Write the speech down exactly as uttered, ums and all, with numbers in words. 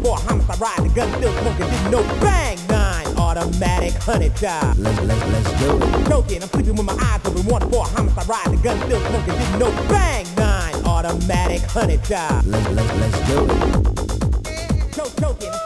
for a homicide, ride the gun, still smoking, didn't know. Bang, nine, automatic, honey child. Let's, let's, let's do it. Choking, I'm sleeping with my eyes open, wanted for a homicide, ride the gun, still smoking, didn't know. Bang, nine, automatic, honey child. Let's, let's, let's do it. Choke, choking.